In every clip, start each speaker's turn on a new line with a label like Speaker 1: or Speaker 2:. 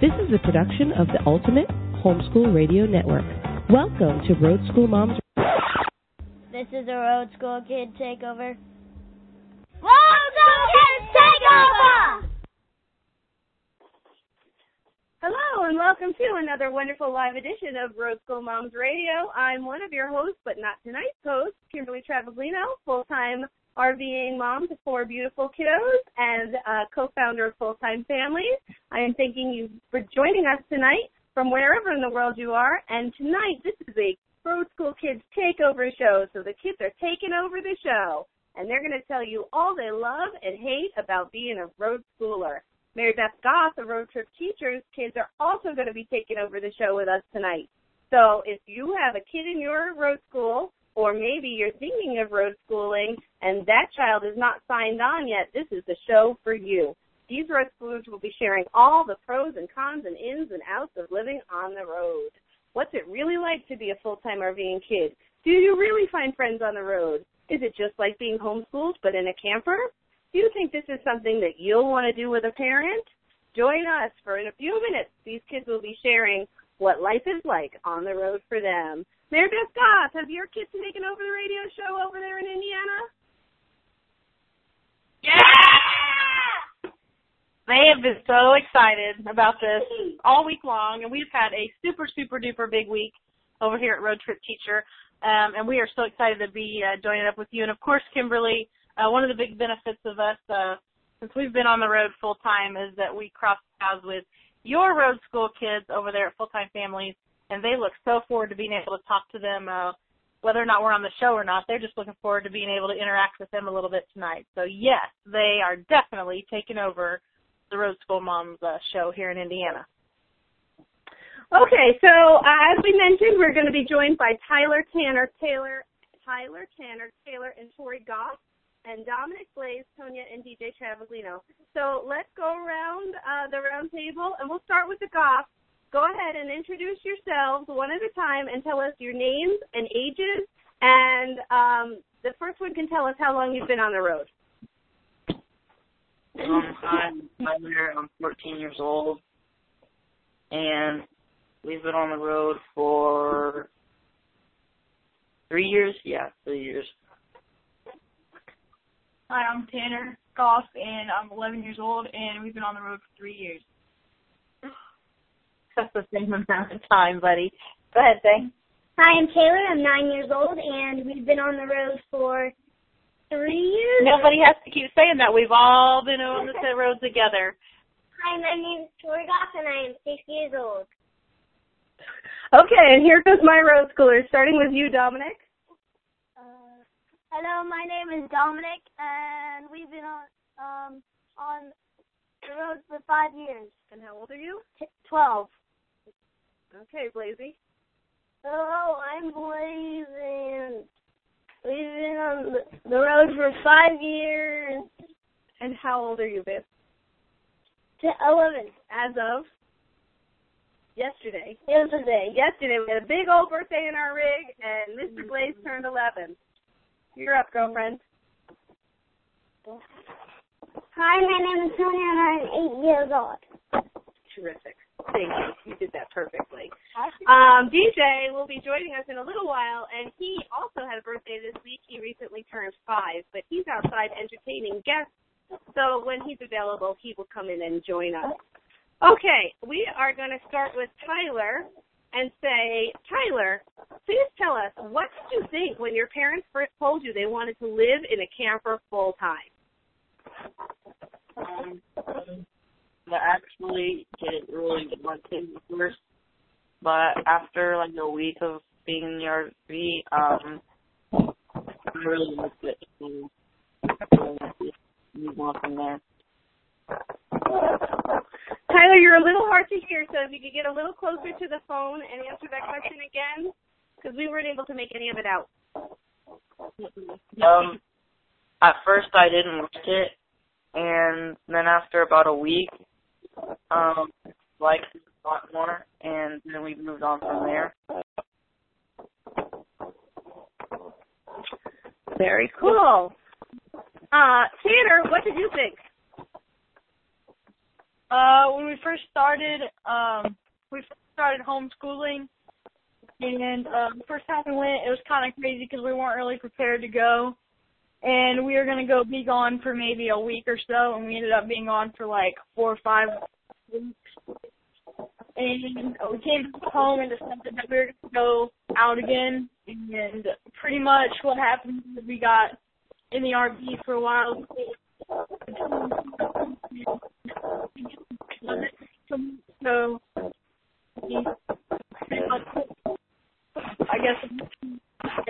Speaker 1: This is a production of the Ultimate Homeschool Radio Network. Welcome to Road School Moms.
Speaker 2: This is a Road School Kid Takeover. Road School Kids Takeover!
Speaker 3: Hello and welcome to another wonderful live edition of Road School Moms Radio. I'm one of your hosts, but not tonight's host, Kimberly Travaglino, full-time RVing mom to 4 beautiful kiddos and co-founder of Full Time Families. I am thanking you for joining us tonight from wherever in the world you are. And tonight, this is a Road School Kids Takeover show. So the kids are taking over the show, and they're going to tell you all they love and hate about being a road schooler. Mary Beth Goss, a road trip teacher's kids, are also going to be taking over the show with us tonight. So if you have a kid in your road school, or maybe you're thinking of road schooling and that child is not signed on yet, this is the show for you. These road schoolers will be sharing all the pros and cons and ins and outs of living on the road. What's it really like to be a full-time RVing kid? Do you really find friends on the road? Is it just like being homeschooled but in a camper? Do you think this is something that you'll want to do with a parent? Join us for in a few minutes. These kids will be sharing what life is like on the road for them. Mary Beth Goss, have your kids taken over the radio show over there in Indiana?
Speaker 4: Yeah! They have been so excited about this all week long, and we've had a super, super duper big week over here at Road Trip Teacher, and we are so excited to be joining up with you. And, of course, Kimberly, one of the big benefits of us since we've been on the road full time is that we cross paths with your road school kids over there at Full Time Families, and they look so forward to being able to talk to them, whether or not we're on the show or not. They're just looking forward to being able to interact with them a little bit tonight. So, yes, they are definitely taking over the Road School Moms show here in Indiana.
Speaker 3: Okay, so as we mentioned, we're going to be joined by Tyler Tanner Taylor, and Tori Goff, and Dominic Blaze, Tonya, and DJ Travaglino. So let's go around the round table, and we'll start with the Goff. Go ahead and introduce yourselves one at a time and tell us your names and ages, and the first one can tell us how long you've been on the road.
Speaker 5: I'm Tyler. I'm 14 years old, and we've been on the road for 3 years. Yeah, 3 years.
Speaker 6: Hi, I'm Tanner Goff, and I'm 11 years old, and we've been on the road for 3 years.
Speaker 4: That's the same amount of time, buddy. Go ahead, Faye.
Speaker 2: Hi, I'm Taylor. I'm 9 years old, and we've been on the road for 3 years.
Speaker 4: Nobody has to keep saying that. We've all been on the road together.
Speaker 2: Hi, my name is Tori Goff, and I am 6 years old.
Speaker 3: Okay, and here goes my road schoolers, starting with you, Dominic.
Speaker 2: Hello, my name is Dominic, and we've been on the road for 5 years.
Speaker 3: And how old are you?
Speaker 2: 12.
Speaker 3: Okay, Blazy.
Speaker 2: Hello, I'm Blaze, and we've been on the road for 5 years.
Speaker 3: And how old are you, babe?
Speaker 2: 11.
Speaker 3: As of? Yesterday.
Speaker 2: Yesterday.
Speaker 3: We had a big old birthday in our rig, and Mr. Blaze turned 11. You're up, girlfriend.
Speaker 2: Hi, my name is Tonya, and I'm 8 years old.
Speaker 3: Terrific. Thank you. You did that perfectly. DJ will be joining us in a little while, and he also had a birthday this week. He recently turned 5, but he's outside entertaining guests, so when he's available, he will come in and join us. Okay, we are going to start with Tyler and say, Tyler, please tell us, what did you think when your parents first told you they wanted to live in a camper full time?
Speaker 5: I actually didn't really want to first, but after like a week of being in the RV, I really liked it. So move on from there.
Speaker 3: Tyler, you're a little hard to hear, so if you could get a little closer to the phone and answer that question again, because we weren't able to make any of it out.
Speaker 5: At first I didn't like it, and then after about a week, liked it a lot more, and then we moved on from there.
Speaker 3: Very cool. Tanner, what did you think?
Speaker 6: When we first started homeschooling, and the first time we went, it was kind of crazy because we weren't really prepared to go. And we were going to be gone for maybe a week or so, and we ended up being gone for like 4 or 5 weeks. And we came home and decided that we were going to go out again. And pretty much what happened is we got in the RV for a while. So, I guess.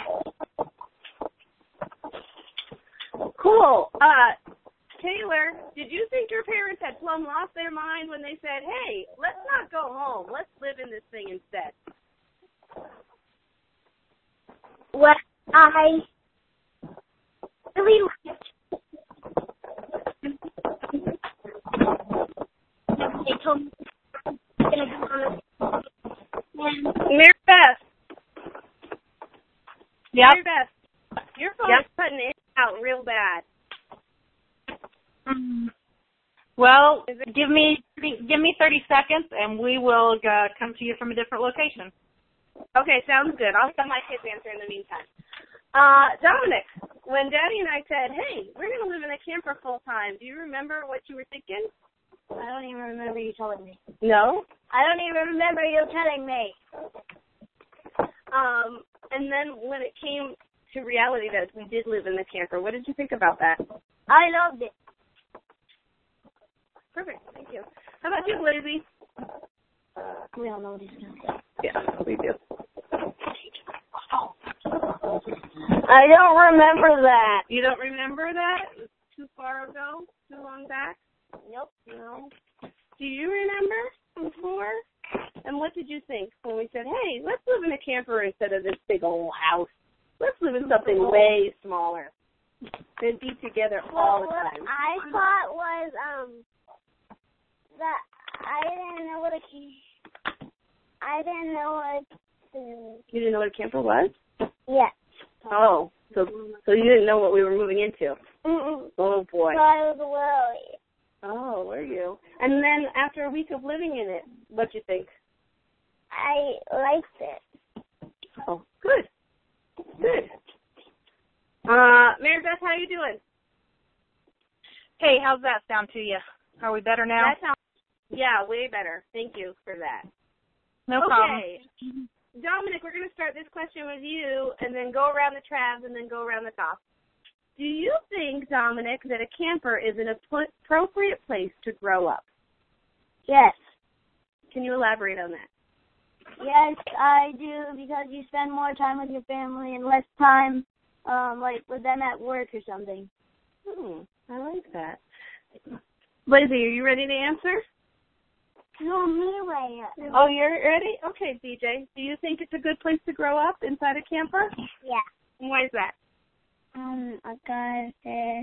Speaker 3: Cool. Taylor, did you think your parents had plumb lost their mind when they said, hey, let's not go home, let's live in this thing instead?
Speaker 2: Well, I really liked they told me I was going to go on a
Speaker 3: Mary Beth.
Speaker 4: Yep.
Speaker 3: Mary Beth, your phone is cutting it out real bad.
Speaker 4: Well, give me 30 seconds, and we will come to you from a different location.
Speaker 3: Okay, sounds good. I'll have my kids answer in the meantime. Dominic, when Daddy and I said, hey, we're going to live in a camper full time, do you remember what you were thinking?
Speaker 2: I don't even remember you telling me.
Speaker 3: No?
Speaker 2: I don't even remember you telling me.
Speaker 3: And then when it came to reality that we did live in the camper, what did you think about that?
Speaker 2: I loved it.
Speaker 3: Perfect, thank you. How about you, Blazy?
Speaker 2: We all know what he's going to say.
Speaker 3: Yeah, we do.
Speaker 2: I don't remember that.
Speaker 3: You don't remember that? It was too far ago? Too long back?
Speaker 2: Nope.
Speaker 3: No. Do you remember before? And what did you think when we said, hey, let's live in a camper instead of this big old house? Let's live in something way smaller and be together all the time.
Speaker 2: What I thought was that I didn't know what
Speaker 3: You didn't know what a camper was?
Speaker 2: Yeah.
Speaker 3: Oh, so you didn't know what we were moving into?
Speaker 2: Mm-mm.
Speaker 3: Oh, boy.
Speaker 2: So I was worried.
Speaker 3: Oh, were you? And then after a week of living in it, what'd you think?
Speaker 2: I liked it.
Speaker 3: Oh, good. Good. Mary Beth, how you doing?
Speaker 4: Hey, how's that sound to you? Are we better now?
Speaker 3: That sounds, yeah, way better. Thank you for that.
Speaker 4: No problem.
Speaker 3: Okay. Dominic, we're going to start this question with you and then go around the Travs and then go around the top. Do you think, Dominic, that a camper is an appropriate place to grow up?
Speaker 2: Yes.
Speaker 3: Can you elaborate on that?
Speaker 2: Yes, I do, because you spend more time with your family and less time, like, with them at work or something.
Speaker 3: I like that. Blazy, are you ready to answer?
Speaker 2: No, me ready.
Speaker 3: Oh, you're ready? Okay, DJ. Do you think it's a good place to grow up inside a camper?
Speaker 2: Yeah.
Speaker 3: And why is that?
Speaker 2: Because there's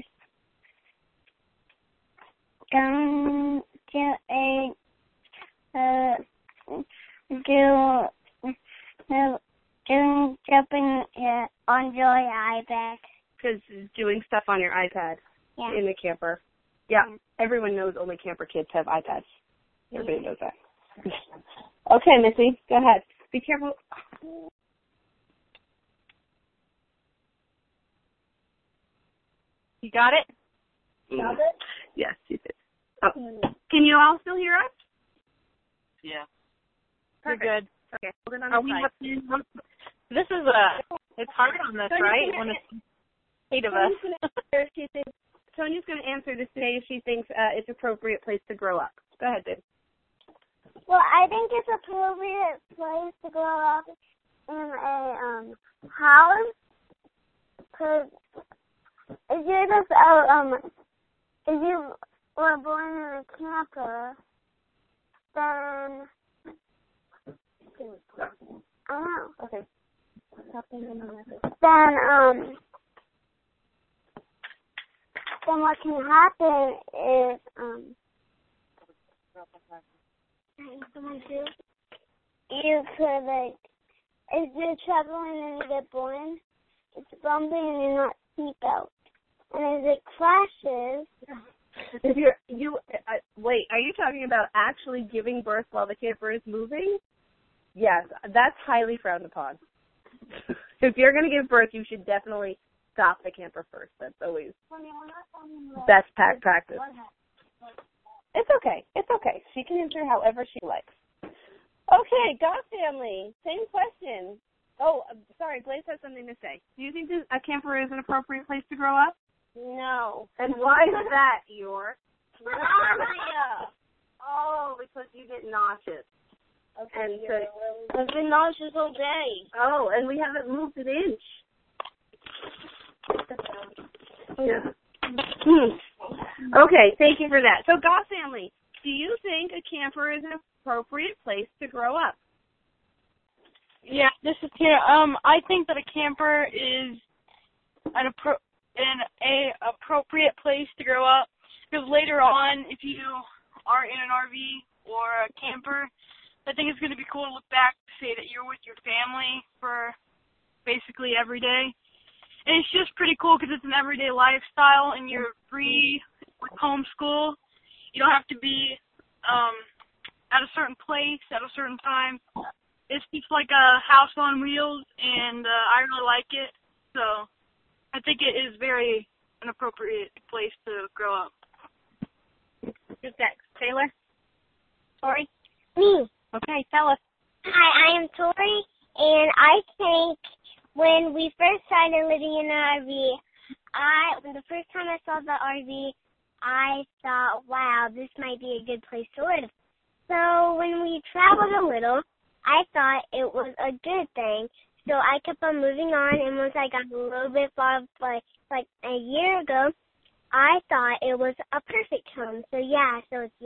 Speaker 2: going to doing jumping on your iPad.
Speaker 3: Because doing stuff on your iPad in the camper. Yeah, everyone knows only camper kids have iPads. Everybody knows that. Okay, Missy, go ahead. Be careful.
Speaker 4: You got it?
Speaker 2: Got it?
Speaker 3: Yes, you did. Oh. Can you all still hear us?
Speaker 5: Yeah.
Speaker 3: Perfect.
Speaker 4: You're good.
Speaker 3: Okay, hold it on
Speaker 4: Are
Speaker 3: the
Speaker 4: we
Speaker 3: side.
Speaker 4: this is it's hard on this, right? When it's 8 of us.
Speaker 3: Tonia's going to answer this today if she thinks it's an appropriate place to grow up. Go ahead, babe.
Speaker 2: Well, I think it's an appropriate place to grow up in a house, because if you're just if you were born in a camper, then I don't know.
Speaker 3: Okay.
Speaker 2: Then what can happen is you could, like, if you're traveling and you get born, it's bumping and you're not seatbelt. And if it crashes,
Speaker 3: If wait, are you talking about actually giving birth while the camper is moving? Yes, that's highly frowned upon. If you're going to give birth, you should definitely stop the camper first. That's always best practice. It's okay. It's okay. She can answer however she likes. Okay, Goth family, same question. Oh, sorry, Blaze has something to say. Do you think a camper is an appropriate place to grow up?
Speaker 2: No.
Speaker 3: And why is that, York? Oh, because you get nauseous.
Speaker 2: Okay,
Speaker 3: And so,
Speaker 2: I've been nauseous all day.
Speaker 3: oh, and we haven't moved an inch. Yeah. Okay, thank you for that. So, Goth family, do you think a camper is an appropriate place to grow up?
Speaker 6: Yeah, this is Tina. I think that a camper is an appropriate place to grow up, because later on, if you are in an RV or a camper, I think it's going to be cool to look back to say that you're with your family for basically every day. And it's just pretty cool because it's an everyday lifestyle, and you're free with homeschool. You don't have to be at a certain place at a certain time. It's just like a house on wheels, and I really like it. So I think it is an appropriate place to grow up. Who's next? Taylor? Tori?
Speaker 2: Me.
Speaker 6: Okay, tell us.
Speaker 2: Hi, I am Tori, and I think when we first started living in an RV, the first time I saw the RV, I thought, wow, this might be a good place to live. So when we traveled a little, I thought it was a good thing. So I kept on moving on, and once I got a little bit far, like a year ago, I thought it was a perfect home. So so it's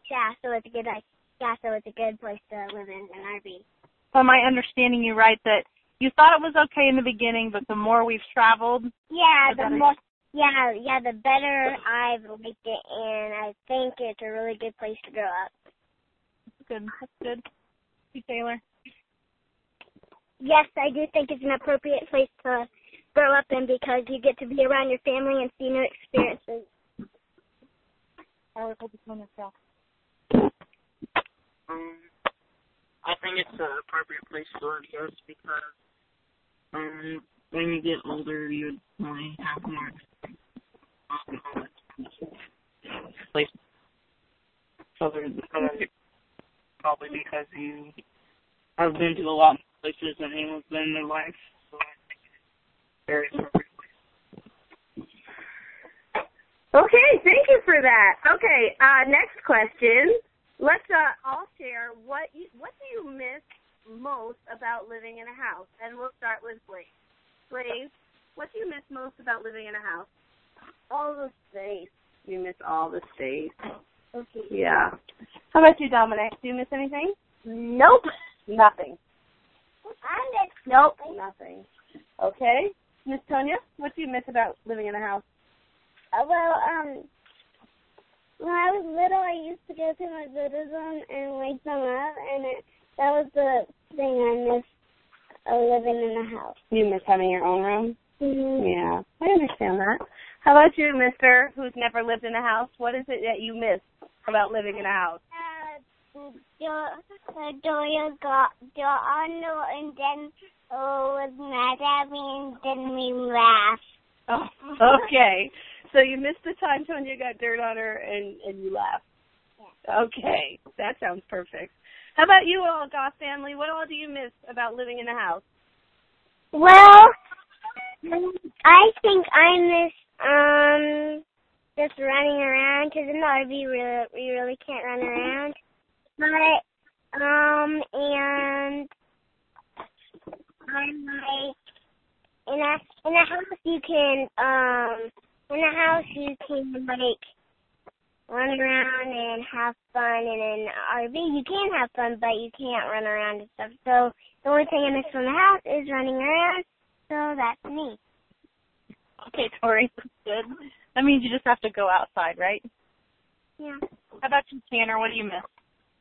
Speaker 2: a good place to live in an RV.
Speaker 4: So am I understanding you right that you thought it was okay in the beginning, but the more we've traveled,
Speaker 2: the better I've liked it, and I think it's a really good place to grow up.
Speaker 4: good. That's good. You, Taylor?
Speaker 2: Yes, I do think it's an appropriate place to grow up in because you get to be around your family and see new experiences.
Speaker 5: I think it's an appropriate place to live just because when you get older, you only have more place. Probably because you have been to a lot more places than anyone's been in their life. So I think it's very appropriate place.
Speaker 3: Okay, thank you for that. Okay, next question. Let's all share what do you miss most about living in a house? And we'll start with Blaze. Blaze, what do you miss most about living in a house?
Speaker 2: All the space.
Speaker 3: You miss all the space.
Speaker 2: Okay.
Speaker 3: Yeah. How about you, Dominic? Do you miss anything?
Speaker 2: Nope.
Speaker 3: Nothing.
Speaker 2: Nope.
Speaker 3: Nothing. Okay. Miss Tonya, what do you miss about living in a house?
Speaker 2: When I was little, I used to go to my Buddhism and wake them up, and that was the thing I missed living in a house.
Speaker 3: You miss having your own room?
Speaker 2: Mm-hmm.
Speaker 3: Yeah, I understand that. How about you, mister, who's never lived in a house? What is it that you miss about living in a house?
Speaker 2: Doya got and then was mad at me, and then we laughed.
Speaker 3: Oh, okay. So you missed the time Tonya got dirt on her and you laughed. Yeah. Okay, that sounds perfect. How about you all, Goth family? What all do you miss about living in a house?
Speaker 2: Well, I think I miss just running around, because in the RV we really can't run around. But and I'm like in a house you can like run around and have fun, and in an RV you can have fun, but you can't run around and stuff. So the only thing I miss from the house is running around. So that's me.
Speaker 4: Okay, Tori, that's good. That means you just have to go outside, right?
Speaker 2: Yeah.
Speaker 4: How about you, Tanner? What do you miss?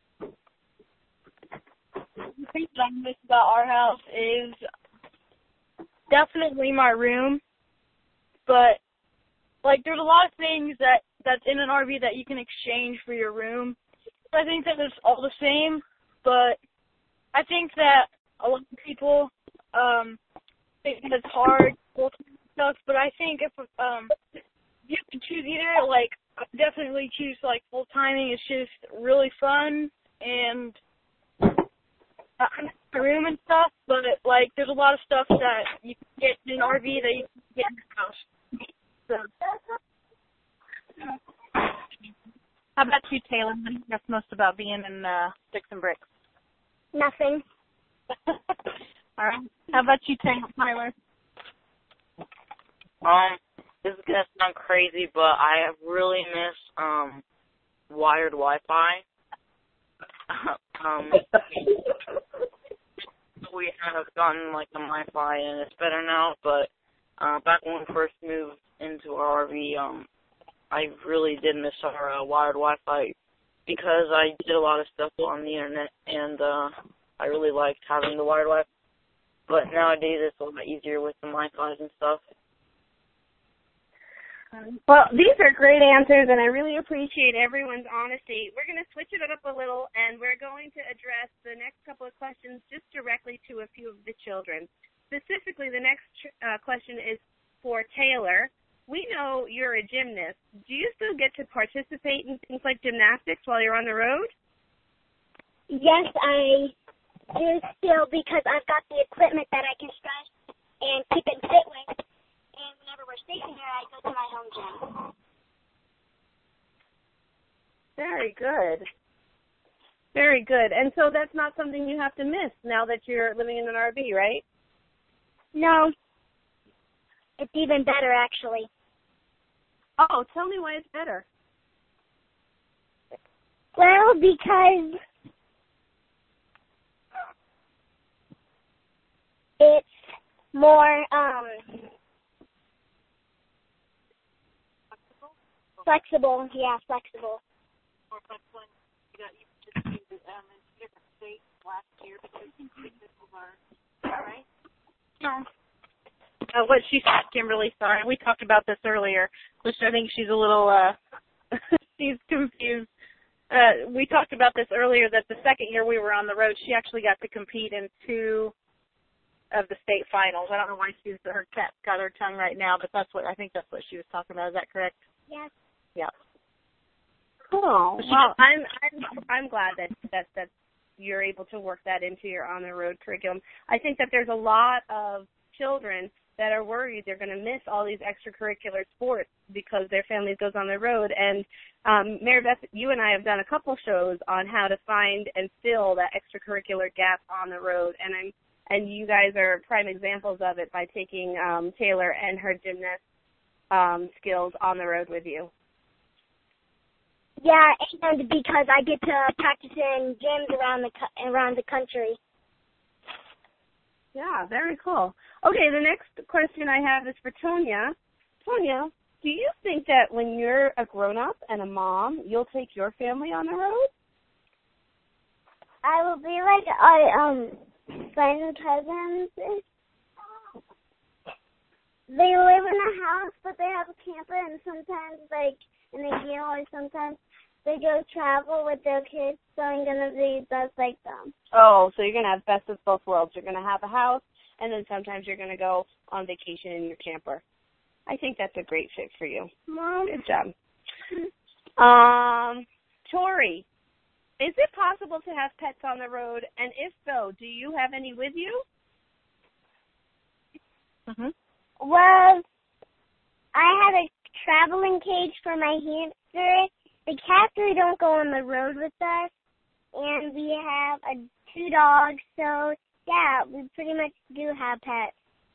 Speaker 6: The thing that I miss about our house is definitely my room, but like, there's a lot of things that's in an RV that you can exchange for your room. So I think that it's all the same, but I think that a lot of people think that it's hard, full-time stuff, but I think if you have to choose either, like, I definitely choose, like, full-timing. It's just really fun, and I'm in my room and stuff, but, like, there's a lot of stuff that you can get in an RV that you can get in your house. So.
Speaker 4: How about you, Taylor? What do you guess most about being in Sticks and Bricks?
Speaker 2: Nothing.
Speaker 4: All right. How about you, Tyler?
Speaker 5: This is gonna sound crazy, but I really miss wired Wi-Fi. We have gotten like the Wi-Fi and it's better now, but back when we first moved into our RV, I really did miss our wired Wi-Fi because I did a lot of stuff on the internet, and I really liked having the wired Wi-Fi. But nowadays it's a lot easier with the Wi-Fi and stuff.
Speaker 3: Well, these are great answers, and I really appreciate everyone's honesty. We're going to switch it up a little, and we're going to address the next couple of questions just directly to a few of the children. Specifically, the next question is for Taylor. We know you're a gymnast. Do you still get to participate in things like gymnastics while you're on the road?
Speaker 2: Yes, I do still, because I've got the equipment that I can stretch and keep it fit with. And whenever we're stationary, I go to my home gym.
Speaker 3: Very good. Very good. And so that's not something you have to miss now that you're living in an RV, right?
Speaker 2: No. It's even better, actually.
Speaker 3: Oh, tell me why it's better.
Speaker 2: Well, because it's more flexible. Yeah, flexible.
Speaker 4: More flexible. You just moved in different states last year because people are, right?
Speaker 2: No.
Speaker 4: What she said, Kimberly, sorry. We talked about this earlier, which I think she's a little, she's confused. We talked about this earlier, that the second year we were on the road, she actually got to compete in 2 of the state finals. I don't know why her cat got her tongue right now, but I think that's what she was talking about. Is that correct?
Speaker 2: Yes.
Speaker 4: Yeah.
Speaker 3: Oh, well, I'm glad that you're able to work that into your on the road curriculum. I think that there's a lot of children that are worried they're going to miss all these extracurricular sports because their family goes on the road. And Mary Beth, you and I have done a couple shows on how to find and fill that extracurricular gap on the road, and you guys are prime examples of it by taking Taylor and her gymnast skills on the road with you.
Speaker 2: Yeah, and because I get to practice in gyms around the country.
Speaker 3: Yeah, very cool. Okay, the next question I have is for Tonya. Tonya, do you think that when you're a grown-up and a mom, you'll take your family on the road?
Speaker 2: I will be like friends and cousins. They live in a house, but they have a camper, and sometimes, sometimes they go travel with their kids, so I'm going to be just like them.
Speaker 3: Oh, so you're going to have best of both worlds. You're going to have a house, and then sometimes you're going to go on vacation in your camper. I think that's a great fit for you.
Speaker 2: Mom.
Speaker 3: Good job. Tori, is it possible to have pets on the road? And if so, do you have any with you?
Speaker 2: Mm-hmm. Well, I have a traveling cage for my hamster. The cats really don't go on the road with us, and we have 2 dogs, so yeah, we pretty much do have pets.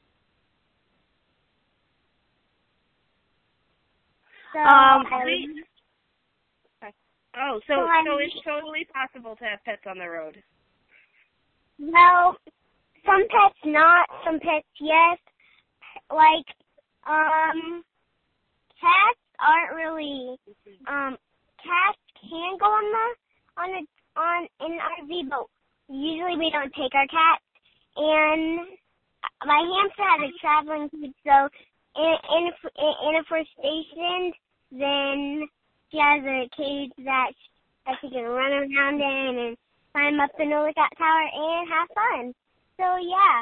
Speaker 2: So,
Speaker 3: so it's totally possible to have pets on the road.
Speaker 2: Well, some pets not, some pets yes. Like, cats aren't really, cats can go in an RV, but usually we don't take our cats. And my hamster has a traveling cage, so and if we're stationed, then she has a cage that she can run around in and climb up the lookout tower and have fun. So yeah.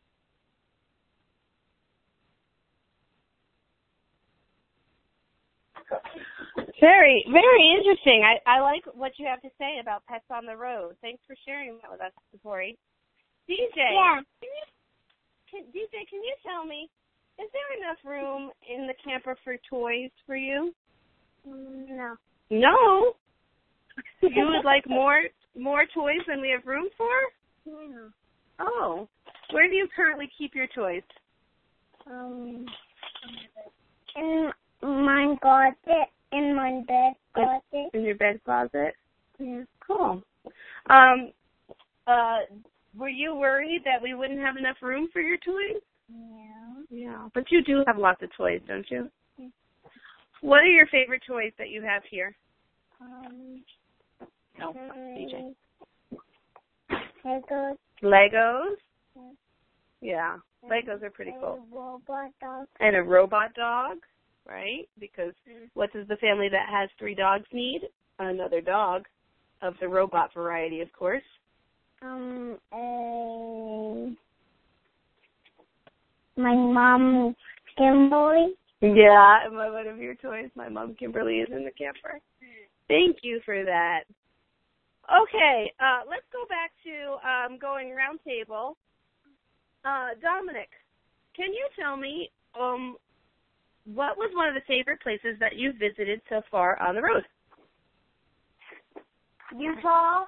Speaker 3: Very, very interesting. I like what you have to say about pets on the road. Thanks for sharing that with us, Tori. DJ,
Speaker 2: Yeah.
Speaker 3: DJ, can you tell me, is there enough room in the camper for toys for you?
Speaker 2: No.
Speaker 3: No? You would like more toys than we have room for?
Speaker 2: Yeah.
Speaker 3: Oh. Where do you currently keep your toys?
Speaker 2: In my closet, in my bed closet.
Speaker 3: In your bed closet?
Speaker 2: Yeah.
Speaker 3: Cool. Were you worried that we wouldn't have enough room for your toys?
Speaker 2: Yeah.
Speaker 3: Yeah. But you do have lots of toys, don't you? Yeah. What are your favorite toys that you have here? No, DJ.
Speaker 2: Legos.
Speaker 3: Legos? Yeah. Legos are pretty cool.
Speaker 2: A robot dog.
Speaker 3: And a robot dog, right? Because what does the family that has 3 dogs need? Another dog of the robot variety, of course.
Speaker 2: My mom, Kimberly.
Speaker 3: Yeah, one of your toys. My mom, Kimberly, is in the camper. Thank you for that. Okay, let's go back to going round table. Dominic, can you tell me what was one of the favorite places that you've visited so far on the road?
Speaker 2: Utah.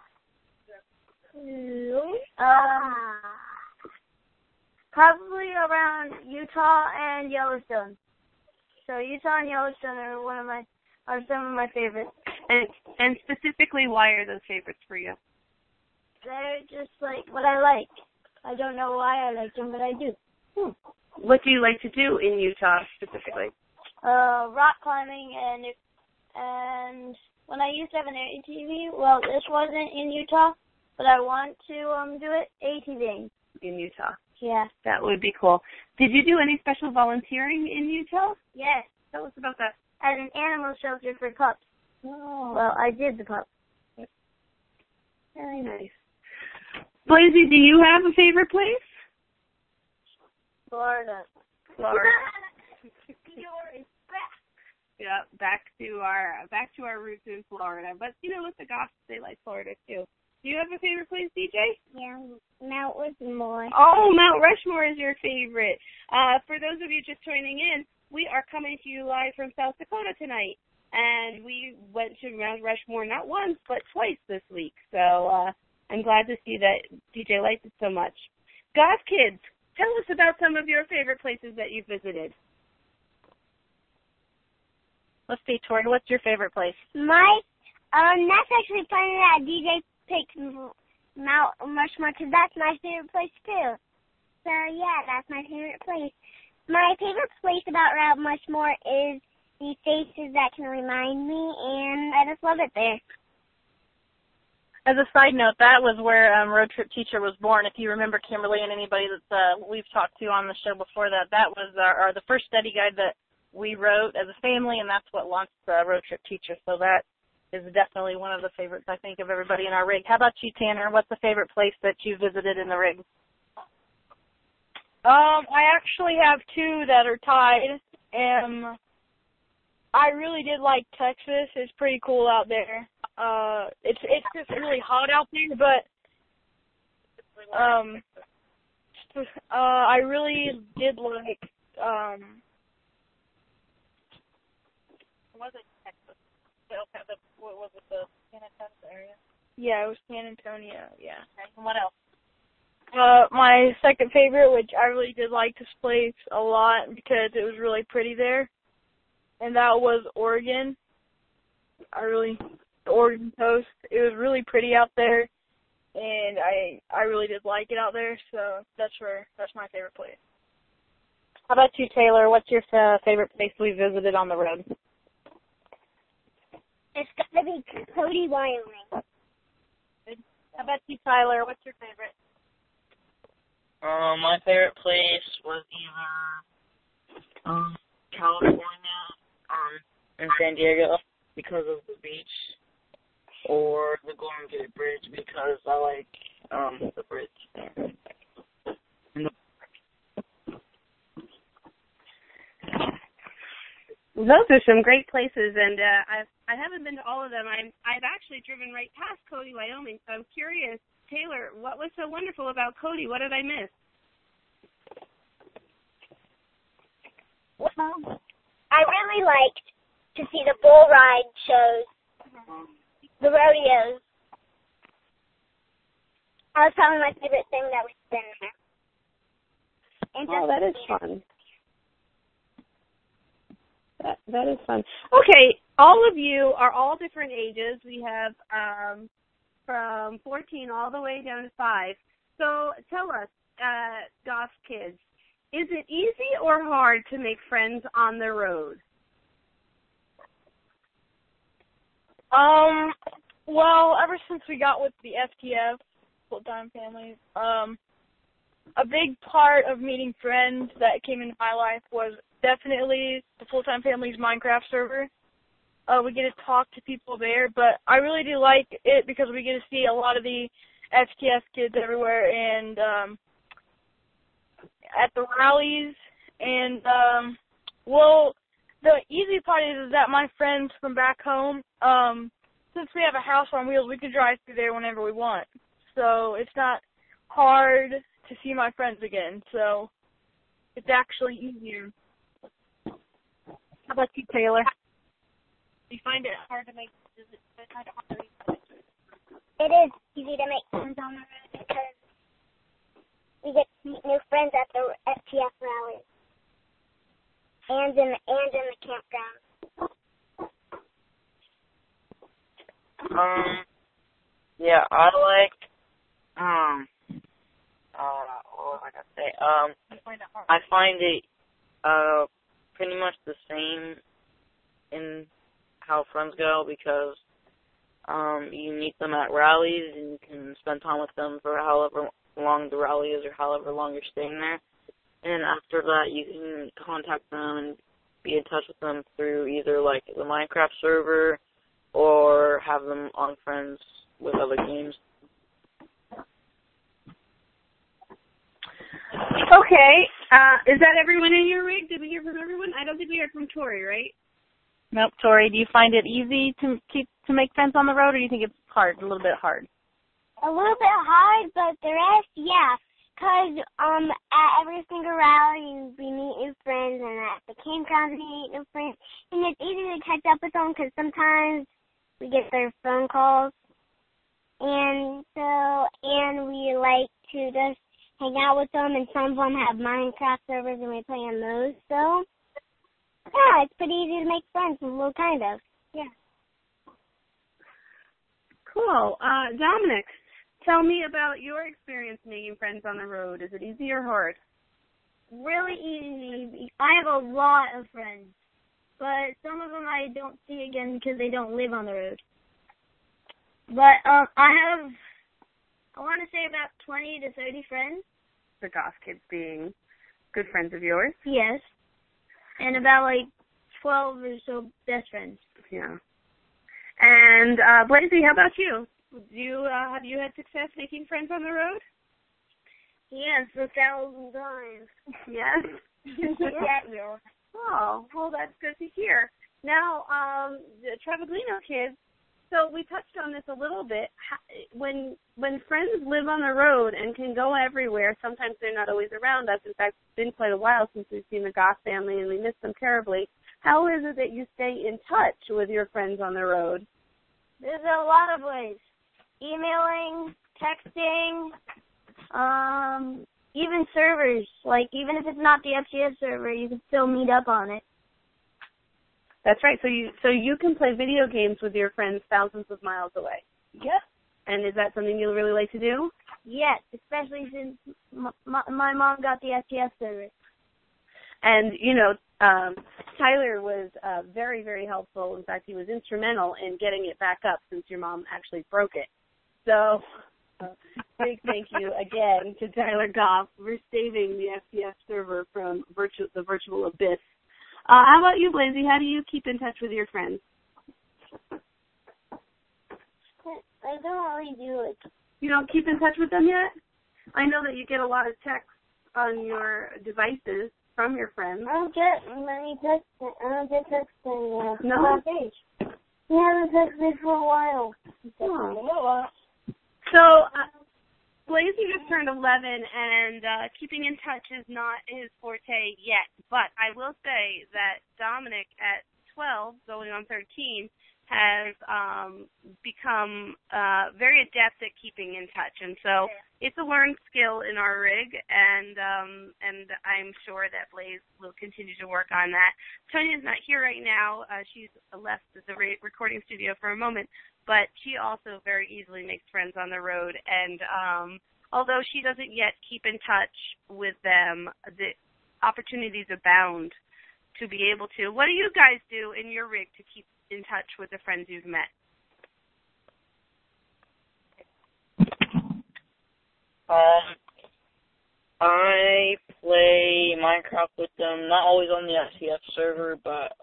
Speaker 2: Probably around Utah and Yellowstone. So Utah and Yellowstone are some of my favorites.
Speaker 3: And specifically, why are those favorites for you?
Speaker 2: They're just like what I like. I don't know why I like them, but I do.
Speaker 3: What do you like to do in Utah specifically?
Speaker 2: Rock climbing and when I used to have an ATV, well, this wasn't in Utah, but I want to do it ATVing.
Speaker 3: In Utah?
Speaker 2: Yeah.
Speaker 3: That would be cool. Did you do any special volunteering in Utah?
Speaker 2: Yes.
Speaker 3: Tell us about that.
Speaker 2: At an animal shelter for pups.
Speaker 3: Oh.
Speaker 2: Well, I did the pups.
Speaker 3: Very nice. Blazy, do you have a favorite place?
Speaker 2: Florida.
Speaker 3: Yeah, back to our roots in Florida. But with the Goths, they like Florida too. Do you have a favorite place, DJ?
Speaker 2: Yeah, Mount Rushmore.
Speaker 3: Oh, Mount Rushmore is your favorite. For those of you just joining in, we are coming to you live from South Dakota tonight, and we went to Mount Rushmore not once but twice this week. So I'm glad to see that DJ liked it so much. Goth kids, tell us about some of your favorite places that you've visited. Let's see, Tori, what's your favorite place?
Speaker 2: That's actually funny that DJ picked Mount Rushmore because that's my favorite place too. So yeah, that's my favorite place. My favorite place about Mount Rushmore is the faces that can remind me, and I just love it there.
Speaker 4: As a side note, that was where Road Trip Teacher was born. If you remember Kimberly and anybody that we've talked to on the show before that was the first study guide that we wrote as a family, and that's what launched Road Trip Teacher. So that is definitely one of the favorites, I think, of everybody in our rig. How about you, Tanner? What's the favorite place that you visited in the rig?
Speaker 6: I actually have 2 that are tied. I really did like Texas. It's pretty cool out there. It's just really hot out there, but I really did like
Speaker 4: Was it Texas? What was it, the San Antonio area?
Speaker 6: Yeah, it was San Antonio, yeah.
Speaker 4: Okay. And what else?
Speaker 6: My second favorite, which I really did like this place a lot because it was really pretty there, and that was Oregon. The Oregon coast. It was really pretty out there, and I really did like it out there, so that's my favorite place.
Speaker 4: How about you, Taylor? What's your favorite place we visited on the road?
Speaker 2: It's got to be Cody, Wyoming.
Speaker 4: How about you, Tyler? What's your favorite?
Speaker 5: My favorite place was California, in San Diego because of the beach, or the Golden Gate Bridge because I like the bridge there.
Speaker 3: Those are some great places, and I haven't been to all of them. I've actually driven right past Cody, Wyoming, so I'm curious, Taylor, what was so wonderful about Cody? What did I miss?
Speaker 2: Well, I really liked to see the bull ride shows, the rodeos. That was probably my favorite thing that we've been there. And
Speaker 3: Oh, that is fun. That is fun. Okay, all of you are all different ages. We have from 14 all the way down to 5. So tell us, Goth kids, is it easy or hard to make friends on the road?
Speaker 6: Well, ever since we got with the FTF, full-time families, a big part of meeting friends that came into my life was definitely the full-time families Minecraft server. We get to talk to people there, but I really do like it because we get to see a lot of the FTF kids everywhere and at the rallies. And, well, the easy part is that my friends from back home, since we have a house on wheels, we can drive through there whenever we want. So it's not hard to see my friends again. So it's actually easier.
Speaker 3: How about you, Taylor?
Speaker 6: Do you find it hard to make? Is it kind of hard to make?
Speaker 2: it is easy to make friends on the road because we get to meet new friends at the FTF rallies and in the campground.
Speaker 5: Yeah, I like, what was I gonna say? I find it, pretty much the same in how friends go because, you meet them at rallies and you can spend time with them for however long the rally is or however long you're staying there. And after that, you can contact them and be in touch with them through either, like, the Minecraft server or have them on friends with other games.
Speaker 3: Okay. Is that everyone in your rig? Did we hear from everyone? I don't think we heard from Tori, right?
Speaker 4: Nope. Tori, do you find it easy to make friends on the road, or do you think it's hard, a little bit hard?
Speaker 2: A little bit hard, but the rest, yeah. Because at every single rally, we meet new friends, and at the campgrounds, we meet new friends. And it's easy to catch up with them because sometimes we get their phone calls. And we like to just hang out with them, and some of them have Minecraft servers, and we play on those. So, yeah, it's pretty easy to make friends, well, kind of. Yeah.
Speaker 3: Cool. Dominic, tell me about your experience making friends on the road. Is it easy or hard?
Speaker 7: Really easy. I have a lot of friends, but some of them I don't see again because they don't live on the road. But I want to say about 20 to 30 friends.
Speaker 3: The Goth kids being good friends of yours?
Speaker 7: Yes. And about 12 or so best friends.
Speaker 3: Yeah. And Blazy, how about you? Have you had success making friends on the road?
Speaker 7: Yes, 1,000 times.
Speaker 3: Yes?
Speaker 7: Yeah.
Speaker 3: Oh, well, that's good to hear. Now, the Travaglino kids, so we touched on this a little bit. When friends live on the road and can go everywhere, sometimes they're not always around us. In fact, it's been quite a while since we've seen the Goth family, and we miss them terribly. How is it that you stay in touch with your friends on the road?
Speaker 7: There's a lot of ways. Emailing, texting, even servers. Even if it's not the FTS server, you can still meet up on it.
Speaker 3: That's right. So you can play video games with your friends thousands of miles away.
Speaker 7: Yep.
Speaker 3: And is that something you really like to do?
Speaker 7: Yes, especially since my mom got the FTS server.
Speaker 3: And, Tyler was very, very helpful. In fact, he was instrumental in getting it back up since your mom actually broke it. So, big thank you again to Tyler Goff for saving the FTS server from the virtual abyss How about you, Blazy? How do you keep in touch with your friends?
Speaker 2: I don't really do it.
Speaker 3: You don't keep in touch with them yet? I know that you get a lot of texts on your devices from your friends.
Speaker 2: I don't get many texts. I don't get texts anymore.
Speaker 3: No?
Speaker 2: You haven't texted me for a while.
Speaker 3: Oh. So, Blazy just turned 11, and keeping in touch is not his forte yet. But I will say that Dominic at 12, going on 13, has become very adept at keeping in touch, and so it's a learned skill in our rig, and I'm sure that Blaze will continue to work on that. Tonia's not here right now; she's left the recording studio for a moment, but she also very easily makes friends on the road, and although she doesn't yet keep in touch with them, the opportunities abound to be able to. What do you guys do in your rig to keep in touch with the friends you've met?
Speaker 5: I play Minecraft with them, not always on the FTF server, but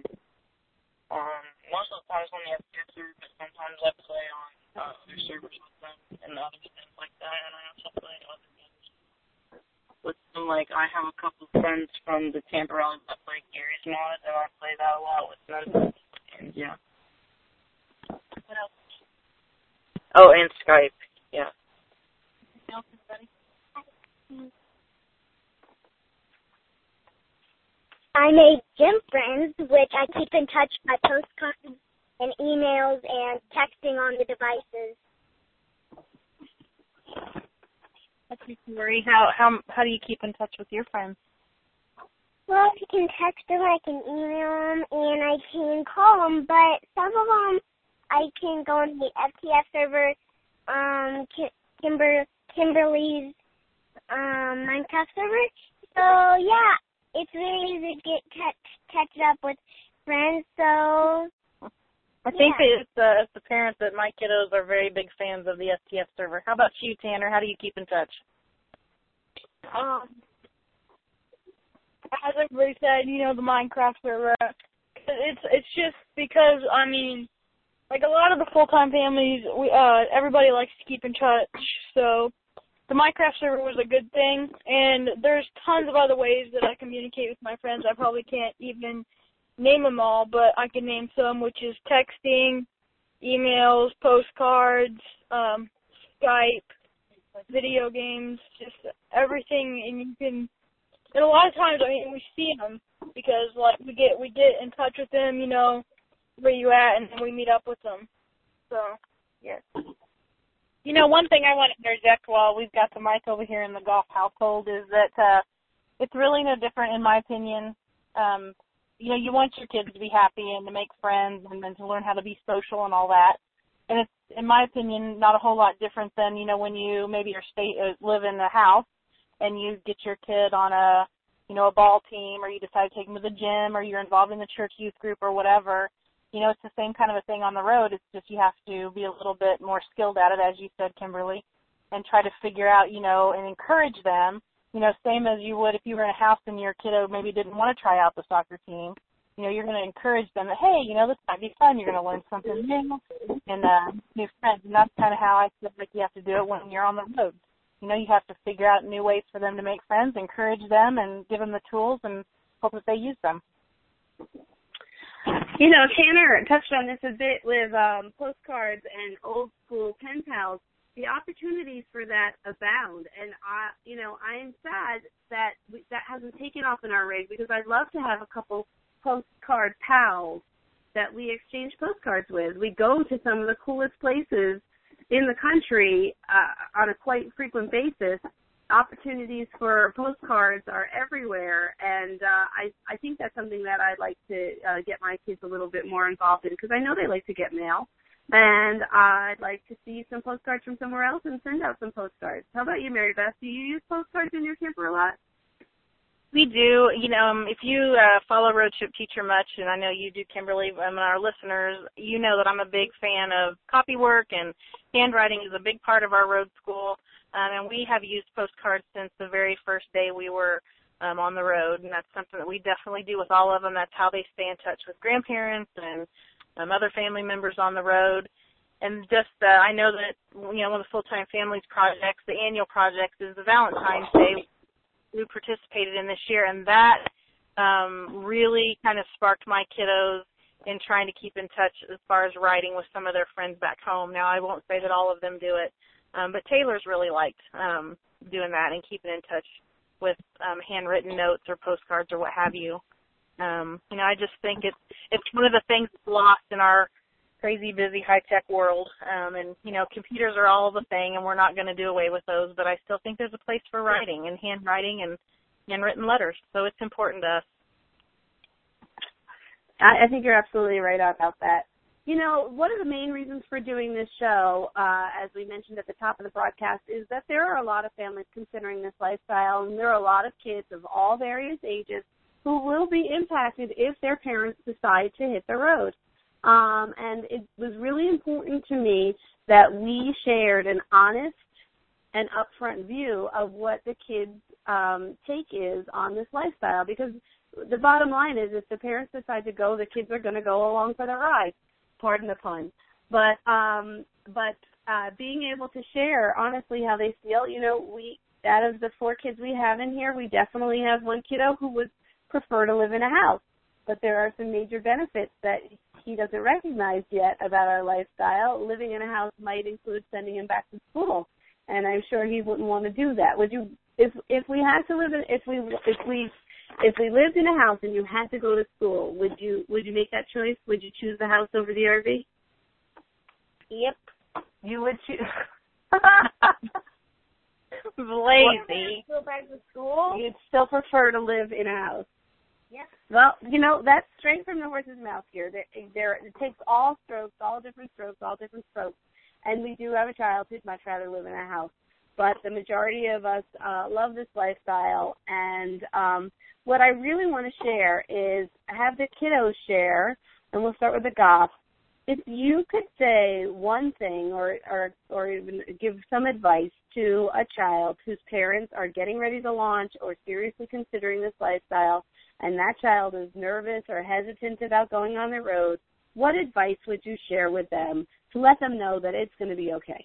Speaker 5: most of the times on the FTF server, but sometimes I play on other servers with them and other things like that, and I also play other games with them. Like, I have a couple of friends from the Tampa Rally that play Gary's Mod, and I play that a lot with them. And yeah. What else? Oh, and Skype. Yeah. Anything else, everybody?
Speaker 2: I made gym friends, which I keep in touch by postcards and emails and texting on the devices.
Speaker 4: That's Marie. How do you keep in touch with your friends?
Speaker 2: Well, I can text them, I can email them, and I can call them, but some of them I can go on the FTF server, Kimberly's Minecraft server. So, yeah, it's really easy to get catch up with friends, so...
Speaker 4: I think as the parent that my kiddos are very big fans of the FTF server. How about you, Tanner? How do you keep in touch?
Speaker 6: As everybody said, the Minecraft server. It's just because, I mean, like a lot of the full-time families, everybody likes to keep in touch, so the Minecraft server was a good thing, and there's tons of other ways that I communicate with my friends. I probably can't even name them all, but I can name some, which is texting, emails, postcards, Skype, video games, just everything, and you can... And a lot of times, I mean, we see them because, like, we get in touch with them, where you at, and then we meet up with them. So, yes.
Speaker 4: One thing I want to interject while we've got the mic over here in the golf household is that it's really no different, in my opinion. You want your kids to be happy and to make friends and then to learn how to be social and all that. And it's, in my opinion, not a whole lot different than, when you maybe live in a house and you get your kid on a ball team, or you decide to take them to the gym, or you're involved in the church youth group or whatever. It's the same kind of a thing on the road. It's just you have to be a little bit more skilled at it, as you said, Kimberly, and try to figure out, and encourage them, same as you would if you were in a house and your kiddo maybe didn't want to try out the soccer team. You're going to encourage them that, hey, this might be fun. You're going to learn something new and new friends. And that's kind of how I feel like you have to do it when you're on the road. You have to figure out new ways for them to make friends, encourage them, and give them the tools and hope that they use them.
Speaker 3: Tanner touched on this a bit with postcards and old school pen pals. The opportunities for that abound, and I'm sad that that hasn't taken off in our rig, because I'd love to have a couple postcard pals that we exchange postcards with. We go to some of the coolest places in the country on a quite frequent basis. Opportunities for postcards are everywhere, and I think that's something that I'd like to get my kids a little bit more involved in, because I know they like to get mail, and I'd like to see some postcards from somewhere else and send out some postcards. How about you, Mary Beth? Do you use postcards in your camper a lot?
Speaker 4: We do. If you follow Road Trip Teacher much, and I know you do, Kimberly, and our listeners, you know that I'm a big fan of copy work, and handwriting is a big part of our road school. And we have used postcards since the very first day we were on the road, and that's something that we definitely do with all of them. That's how they stay in touch with grandparents and other family members on the road. And just, I know that, one of the Full-Time Families projects, the annual project, is the Valentine's Day we participated in this year, and that really kind of sparked my kiddos in trying to keep in touch as far as writing with some of their friends back home. Now, I won't say that all of them do it, but Taylor's really liked doing that and keeping in touch with handwritten notes or postcards or what have you. I just think it's one of the things that's lost in our crazy, busy, high-tech world. And computers are all the thing, and we're not going to do away with those, but I still think there's a place for writing and handwriting and handwritten letters, so it's important to us.
Speaker 3: I think you're absolutely right about that. One of the main reasons for doing this show, as we mentioned at the top of the broadcast, is that there are a lot of families considering this lifestyle, and there are a lot of kids of all various ages who will be impacted if their parents decide to hit the road. And it was really important to me that we shared an honest and upfront view of what the kids' take is on this lifestyle, because the bottom line is if the parents decide to go, the kids are going to go along for the ride. Pardon the pun. But being able to share honestly how they feel, we, out of the 4 kids we have in here, we definitely have one kiddo who would prefer to live in a house. But there are some major benefits that he doesn't recognize yet about our lifestyle. Living in a house might include sending him back to school, and I'm sure he wouldn't want to do that. Would you, if we had to live in, if we lived in a house and you had to go to school, would you make that choice? Would you choose the house over the RV?
Speaker 7: Yep.
Speaker 3: You would choose.
Speaker 4: Lazy.
Speaker 7: Go back to school?
Speaker 3: You'd still prefer to live in a house.
Speaker 7: Yes.
Speaker 3: Well, that's straight from the horse's mouth here. It takes all different strokes, and we do have a child who'd much rather live in a house. But the majority of us love this lifestyle, and what I really want to share is have the kiddos share, and we'll start with the Goff. If you could say one thing or even give some advice to a child whose parents are getting ready to launch or seriously considering this lifestyle, and that child is nervous or hesitant about going on the road, what advice would you share with them to let them know that it's going to be okay?